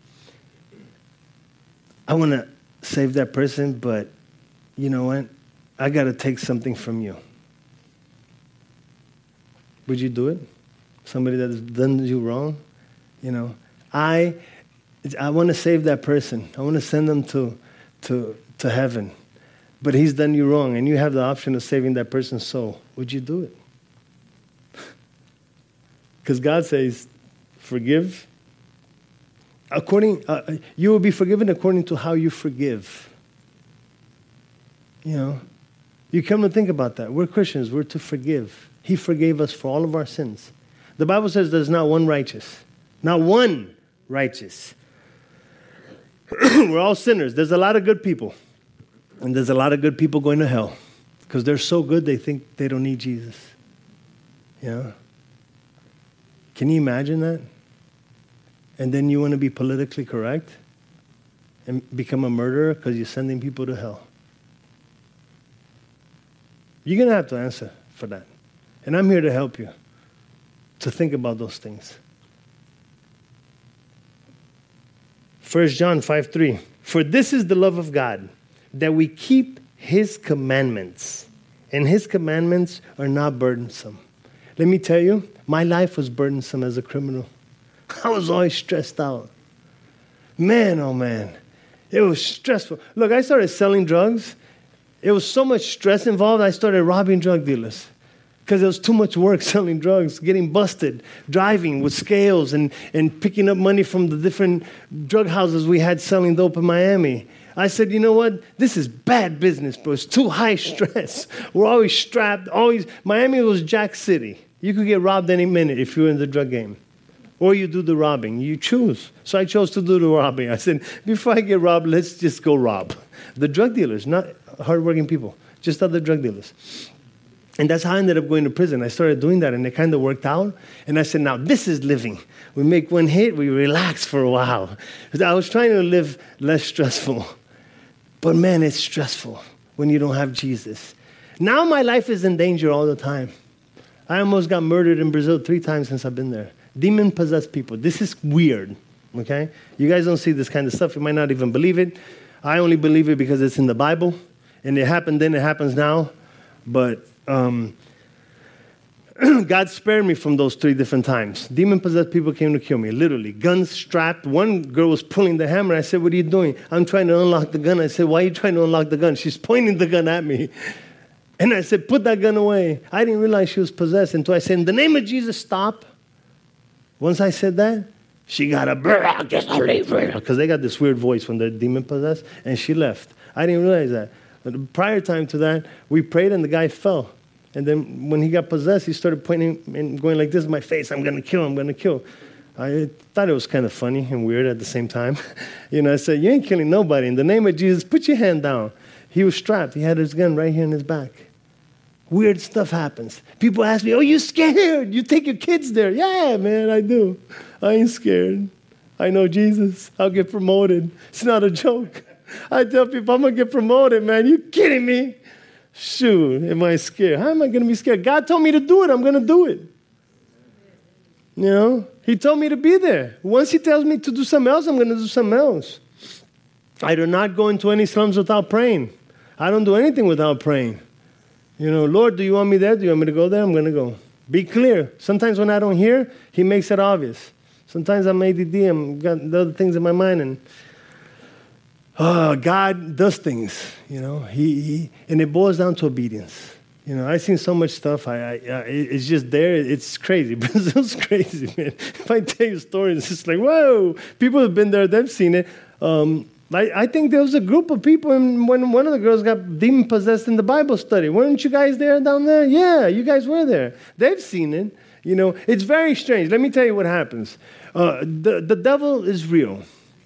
B: I want to save that person, but you know what? I got to take something from you. Would you do it? Somebody that has done you wrong? You know, I I want to save that person. I want to send them to, to, to heaven. But he's done you wrong, and you have the option of saving that person's soul. Would you do it? Because God says, forgive. According, uh, you will be forgiven according to how you forgive. You know, you come to think about that. We're Christians. We're to forgive. He forgave us for all of our sins. The Bible says there's not one righteous. Not one righteous. We're all sinners. There's a lot of good people. And there's a lot of good people going to hell. Because they're so good they think they don't need Jesus. Yeah. Can you imagine that? And then you want to be politically correct and become a murderer because you're sending people to hell. You're going to have to answer for that. And I'm here to help you to think about those things. First John five three. For this is the love of God, that we keep his commandments. And his commandments are not burdensome. Let me tell you, my life was burdensome as a criminal. I was always stressed out. Man, oh man. It was stressful. Look, I started selling drugs. It was so much stress involved, I started robbing drug dealers. Because it was too much work selling drugs, getting busted, driving with scales and, and picking up money from the different drug houses we had selling dope in Miami. I said, you know what? This is bad business, bro. It's too high stress. We're always strapped. Always. Miami was Jack City. You could get robbed any minute if you were in the drug game. Or you do the robbing. You choose. So I chose to do the robbing. I said, before I get robbed, let's just go rob. The drug dealers, not hardworking people, just other drug dealers. And that's how I ended up going to prison. I started doing that, and it kind of worked out. And I said, now this is living. We make one hit, we relax for a while. I was trying to live less stressful. But man, it's stressful when you don't have Jesus. Now my life is in danger all the time. I almost got murdered in Brazil three times since I've been there. Demon-possessed people. This is weird, okay? You guys don't see this kind of stuff. You might not even believe it. I only believe it because it's in the Bible. And it happened then, it happens now. But um, God spared me from those three different times. Demon-possessed people came to kill me, literally. Guns strapped. One girl was pulling the hammer. I said, what are you doing? I'm trying to unlock the gun. I said, why are you trying to unlock the gun? She's pointing the gun at me. And I said, put that gun away. I didn't realize she was possessed until I said, in the name of Jesus, stop. Once I said that, she got a, because they got this weird voice when they're demon-possessed, and she left. I didn't realize that. But prior time to that, we prayed, and the guy fell. And then when he got possessed, he started pointing and going like this in my face. I'm going to kill, I'm going to kill. I thought it was kind of funny and weird at the same time. You know, I said, you ain't killing nobody. In the name of Jesus, put your hand down. He was strapped. He had his gun right here in his back. Weird stuff happens. People ask me, oh, you scared? You take your kids there. Yeah, man, I do. I ain't scared. I know Jesus. I'll get promoted. It's not a joke. I tell people, I'm going to get promoted, man. You kidding me? Shoot, am I scared? How am I going to be scared? God told me to do it. I'm going to do it. You know, he told me to be there. Once he tells me to do something else, I'm going to do something else. I do not go into any slums without praying. I don't do anything without praying. You know, Lord, do you want me there? Do you want me to go there? I'm going to go. Be clear. Sometimes when I don't hear, he makes it obvious. Sometimes I'm A D D. I'm got other things in my mind, and uh, God does things, you know. He, he and it boils down to obedience. You know, I've seen so much stuff. I, I, I it's just there. It's crazy. Brazil's crazy, man. If I tell you stories, it's just like, whoa. People have been there. They've seen it. Um, I, I think there was a group of people, and when one of the girls got demon-possessed in the Bible study. Weren't you guys there down there? Yeah, you guys were there. They've seen it. You know, it's very strange. Let me tell you what happens. Uh, the, the devil is real.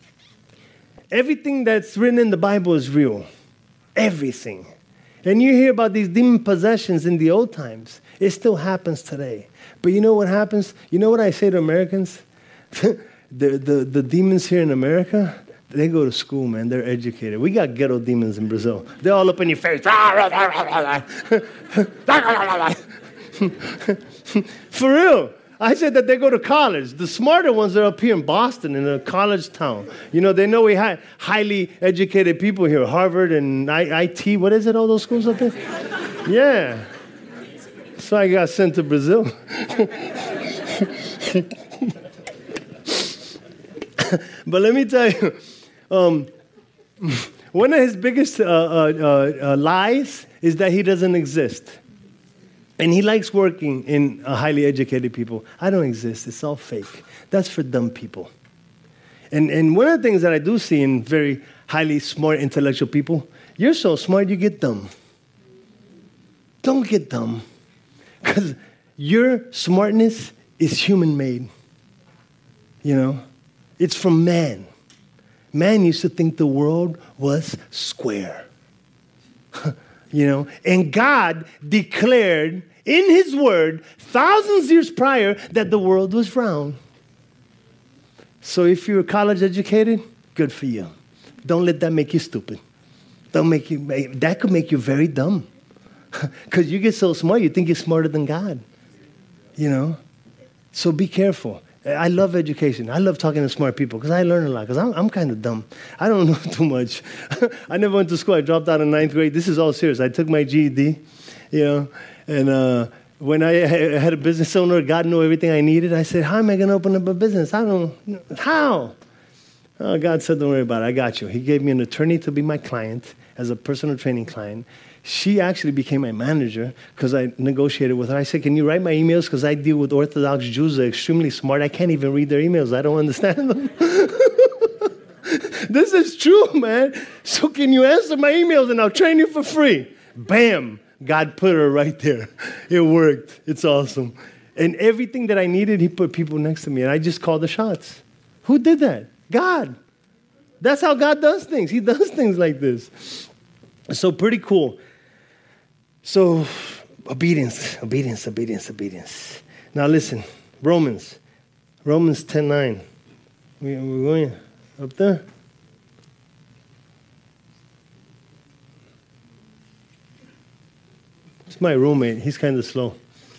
B: Everything that's written in the Bible is real. Everything. And you hear about these demon possessions in the old times. It still happens today. But you know what happens? You know what I say to Americans? the, the, the demons here in America, they go to school, man. They're educated. We got ghetto demons in Brazil. They're all up in your face. For real. I said that they go to college. The smarter ones are up here in Boston, in a college town. You know, they know we had highly educated people here, Harvard and I- IT. What is it, all those schools up there? Yeah. So I got sent to Brazil. But let me tell you, um, one of his biggest uh, uh, uh, lies is that he doesn't exist. And he likes working in uh, highly educated people. I don't exist. It's all fake. That's for dumb people. And, and one of the things that I do see in very highly smart, intellectual people, you're so smart, you get dumb. Don't get dumb. Because your smartness is human-made. You know? It's from man. Man used to think the world was square. You know? And God declared in his word thousands of years prior that the world was round. So if you're college educated, good for you. Don't let that make you stupid. Don't make you, that could make you very dumb. Because you get so smart, you think you're smarter than God. You know? So be careful. I love education. I love talking to smart people because I learn a lot because I'm, I'm kind of dumb. I don't know too much. I never went to school. I dropped out in ninth grade. This is all serious. I took my G E D, you know, and uh, when I had a business owner, God knew everything I needed. I said, how am I going to open up a business? I don't know. How? Oh, God said, don't worry about it. I got you. He gave me an attorney to be my client as a personal training client. She actually became my manager because I negotiated with her. I said, can you write my emails? Because I deal with Orthodox Jews. They're extremely smart. I can't even read their emails. I don't understand them. This is true, man. So can you answer my emails and I'll train you for free? Bam. God put her right there. It worked. It's awesome. And everything that I needed, he put people next to me. And I just called the shots. Who did that? God. That's how God does things. He does things like this. So pretty cool. So, obedience, obedience, obedience, obedience. Now listen, Romans, Romans ten nine. We, we're going up there. It's my roommate. He's kind of slow.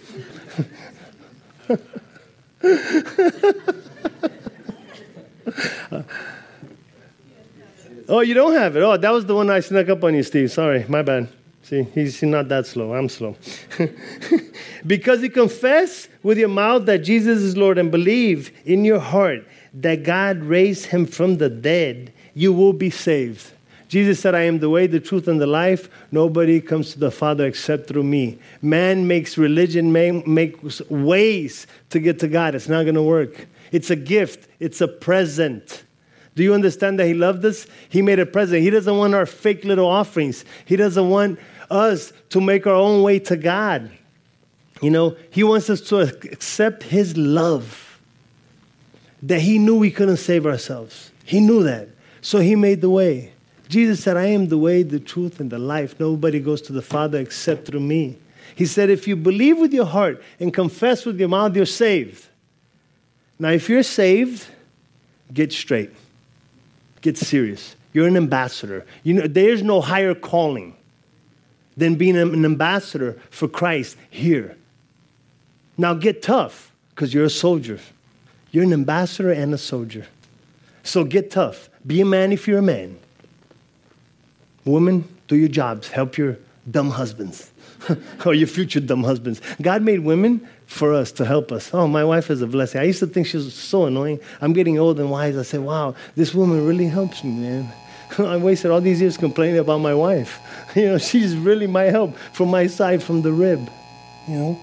B: Oh, you don't have it. Oh, that was the one I snuck up on you, Steve. Sorry, my bad. See, he's not that slow. I'm slow. Because you confess with your mouth that Jesus is Lord and believe in your heart that God raised him from the dead, you will be saved. Jesus said, I am the way, the truth, and the life. Nobody comes to the Father except through me. Man makes religion, man makes ways to get to God. It's not going to work. It's a gift. It's a present. Do you understand that he loved us? He made a present. He doesn't want our fake little offerings. He doesn't want us to make our own way to God. You know, he wants us to accept his love. That he knew we couldn't save ourselves. He knew that. So he made the way. Jesus said, I am the way, the truth, and the life. Nobody goes to the Father except through me. He said, if you believe with your heart and confess with your mouth, you're saved. Now, if you're saved, get straight. Get serious. You're an ambassador. You know, there's no higher calling than being an ambassador for Christ here. Now get tough because you're a soldier. You're an ambassador and a soldier. So get tough. Be a man if you're a man. Women, do your jobs. Help your dumb husbands or your future dumb husbands. God made women for us, to help us. Oh, my wife is a blessing. I used to think she was so annoying. I'm getting old and wise. I said, wow, this woman really helps me, man. I wasted all these years complaining about my wife. You know, she's really my help from my side, from the rib. You know?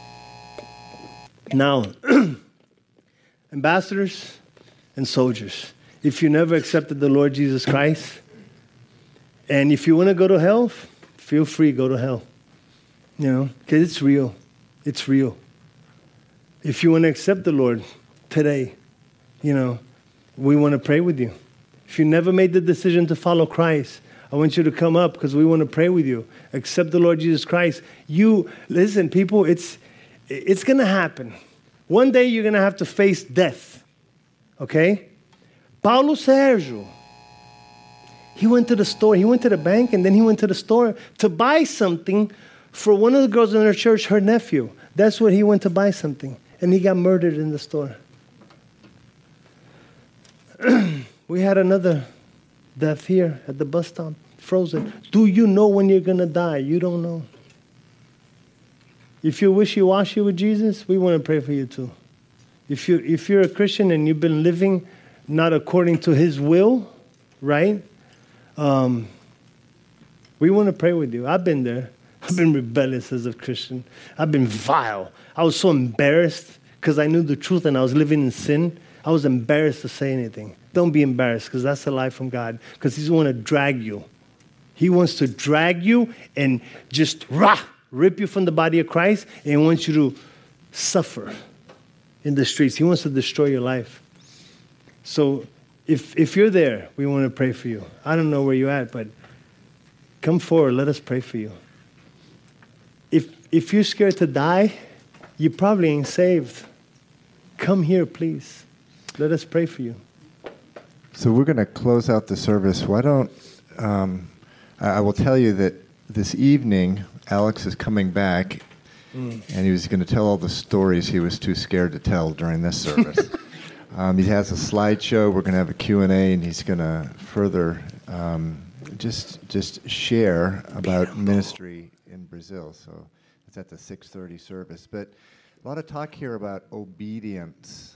B: Now, ambassadors and soldiers, if you never accepted the Lord Jesus Christ, and if you want to go to hell, feel free, go to hell. You know, because it's real. It's real. If you want to accept the Lord today, you know, we want to pray with you. If you never made the decision to follow Christ, I want you to come up because we want to pray with you. Accept the Lord Jesus Christ. You, listen, people, it's, it's going to happen. One day you're going to have to face death. Okay? Paulo Sergio, he went to the store. He went to the bank and then he went to the store to buy something for one of the girls in her church, her nephew. That's what he went to buy something. and he got murdered in the store. We had another death here at the bus stop, frozen. Do you know when you're going to die? You don't know. If you're wishy-washy with Jesus, we want to pray for you too. If, you, if you're a Christian and you've been living not according to his will, right? Um, we want to pray with you. I've been there. I've been rebellious as a Christian. I've been vile. I was so embarrassed because I knew the truth and I was living in sin. I was embarrassed to say anything. Don't be embarrassed, because that's a lie from God, because he's going to drag you. He wants to drag you and just rah, rip you from the body of Christ, and he wants you to suffer in the streets. He wants to destroy your life. So if if you're there, we want to pray for you. I don't know where you're at, but come forward. Let us pray for you. If if you're scared to die, you probably ain't saved. Come here, please. Let us pray for you.
A: So we're going to close out the service. Why don't um, I, I will tell you that this evening Alex is coming back, mm. and he was going to tell all the stories he was too scared to tell during this service. um, he has a slideshow. We're going to have a Q and A, and he's going to further um, just just share about ministry in Brazil. So it's at the six thirty service. But a lot of talk here about obedience.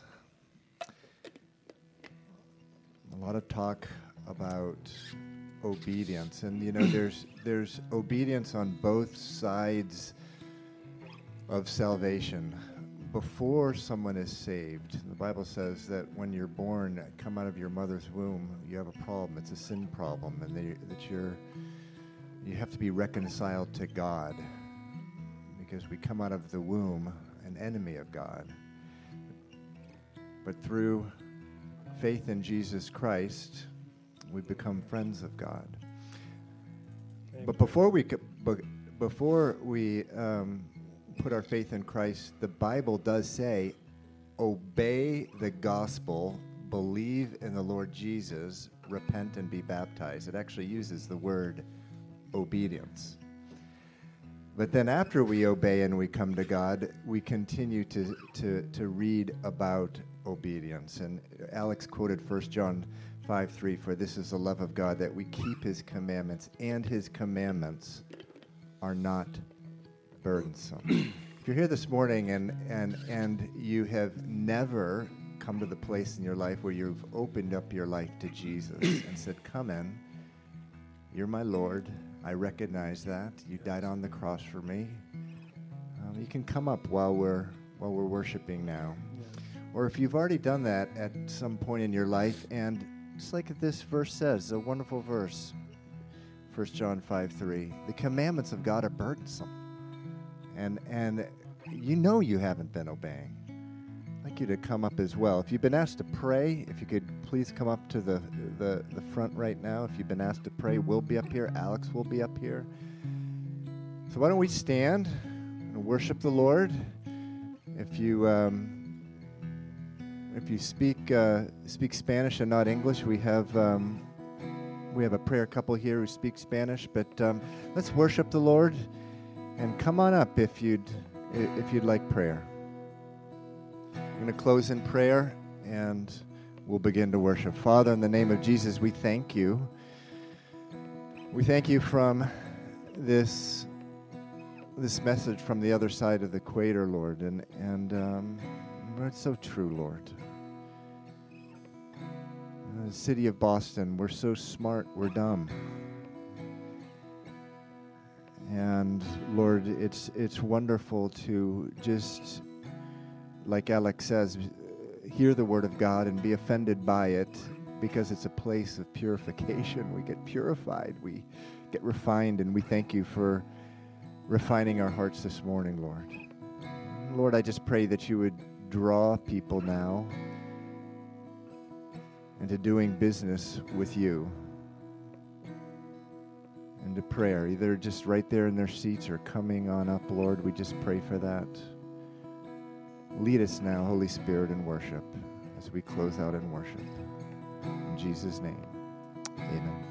A: A lot of talk about obedience, and you know, there's there's obedience on both sides of salvation. Before someone is saved, the Bible says that when you're born, come out of your mother's womb, you have a problem. It's a sin problem, and they, that you're you have to be reconciled to God, because we come out of the womb an enemy of God. But through faith in Jesus Christ, we become friends of God. But before we but before we um, put our faith in Christ, the Bible does say, obey the gospel, believe in the Lord Jesus, repent and be baptized. It actually uses the word obedience. But then after we obey and we come to God, we continue to to, to read about obedience. And Alex quoted First John five three, for this is the love of God, that we keep his commandments, and his commandments are not burdensome. If you're here this morning and, and, and you have never come to the place in your life where you've opened up your life to Jesus and said, come in, you're my Lord, I recognize that, you died on the cross for me, um, you can come up while we're while we're worshiping now. Or if you've already done that at some point in your life, and just like this verse says, a wonderful verse, First John five three, the commandments of God are burdensome. And and you know you haven't been obeying. I'd like you to come up as well. If you've been asked to pray, if you could please come up to the, the, the front right now. If you've been asked to pray, we'll be up here. Alex will be up here. So why don't we stand and worship the Lord? If you... Um, If you speak uh, speak Spanish and not English, we have um, we have a prayer couple here who speak Spanish. But um, let's worship the Lord, and come on up if you'd if you'd like prayer. I'm going to close in prayer, and we'll begin to worship. Father, in the name of Jesus, we thank you. We thank you from this this message from the other side of the equator, Lord, and and um, it's so true, Lord. The city of Boston, we're so smart, we're dumb. And Lord, it's it's wonderful to just, like Alex says, hear the word of God and be offended by it, because it's a place of purification. We get purified, we get refined, and we thank you for refining our hearts this morning, Lord. Lord, I just pray that you would draw people now into doing business with you and to prayer, either just right there in their seats or coming on up, Lord. We just pray for that. Lead us now, Holy Spirit, in worship as we close out in worship. In Jesus' name, amen.